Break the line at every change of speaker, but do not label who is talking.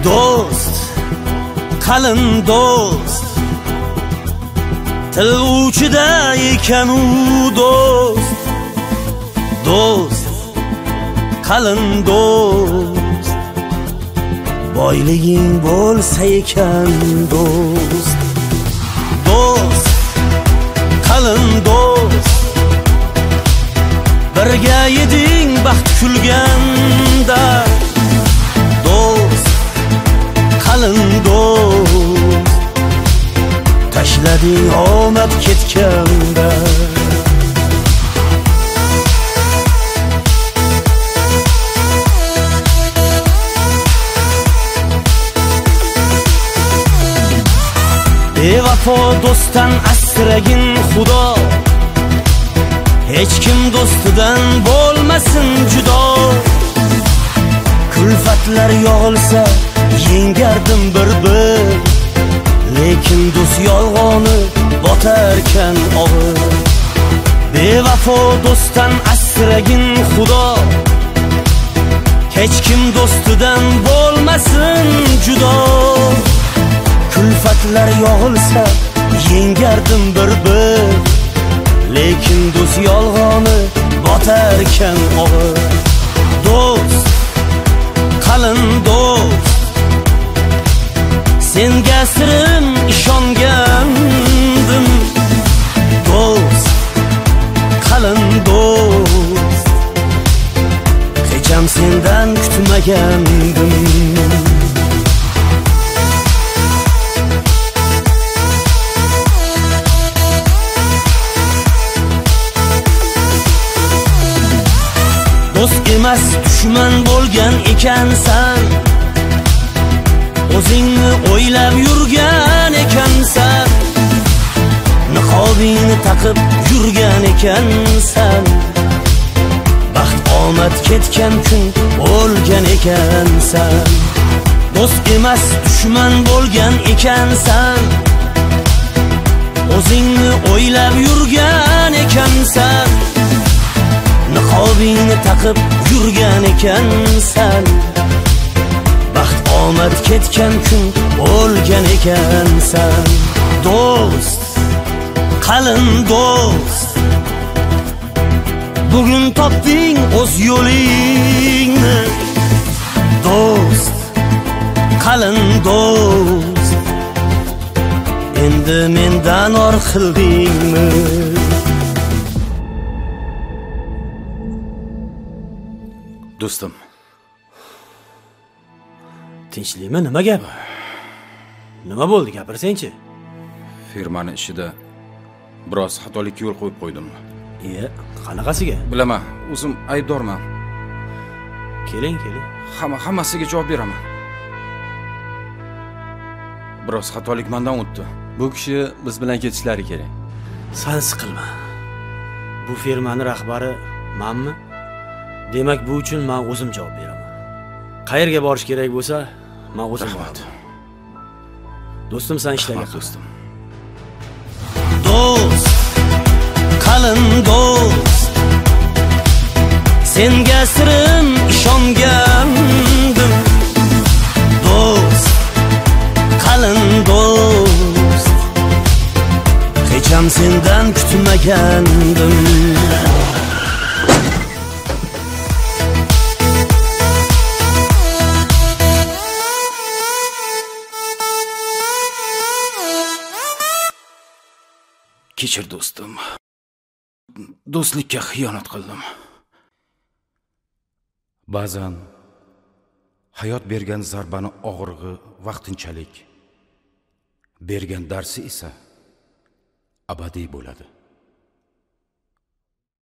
do'st, qalin do'st, til uchida ekan u do'st, do'st, qalin do'st, boyliging bo'lsa ekan do'st, do'st, qalin do'st, birga eding baxt kulganda, do'st, qalin do'st, tashlading omad ketganda. Bevafo do'stdan asragin Xudo, hech kim do'stidan bo'lmasin judo. Kulfatlar yog'ilsa yengardim bir-bir, lekin do'st yolg'oni botarkan og'ir. Bevafo do'stdan asragin Xudo, hech kim do'stidan bo'lmasin judo. Kulfatlar yog'ilsa yengardim bir-bir, lekin do'st yolg'oni botarkan og'ir. Do'st, qalin do'st, senga sirim ishongandim, do'st, qalin do'st, hecham sendan kutmagandim. Do'st emas dushman bo'lgan ekansan, o'zingni o'ylab yurgan ekansan, niqobingni taqib yurgan ekansan, baxt omad ketgan kun o'lgan ekansan. Do'st emas dushman bo'lgan ekansan, o'zingni o'ylab yurgan ekansan, niqobingni taqib yurgan ekansan, baxt omad ketgan kun o'lgan ekansan. Do'st, qalin do'st, bugun topding o'z yo'lingni, do'st, qalin do'st, endi mendan or qildingmi?
Do'stim,
tinchlikmi? Nima gap? Nima bo'ldi, gapirsang-chi?
firmani ishida biroz xatolikka yo'l qo'yib qo'ydim.
Qanaqasiga?
Bilaman, o'zim aybdorman.
Keling.
Hammasiga javob beraman. Biroz xatolik mendan o'tdi.
Bu kishi biz bilan ketishlari kerak.
Sen siqilma. Bu firmani rahbari menmi? Demak, bu uchun men o'zim javob beraman. Qayerga borish kerak bo'lsa, men o'zim boraman. Do'stim, sen ishlarga
do'stim.
Do'st, qalin do'st, senga sirim ishongandim, do'st, qalin do'st, hecham sendan kutmagandim.
Kechir do'stim. Do'stlikka xiyonat qildim. Ba'zan hayot bergan zarbani og'irlig'i vaqtinchalik, bergan darsi esa abadiy bo'ladi.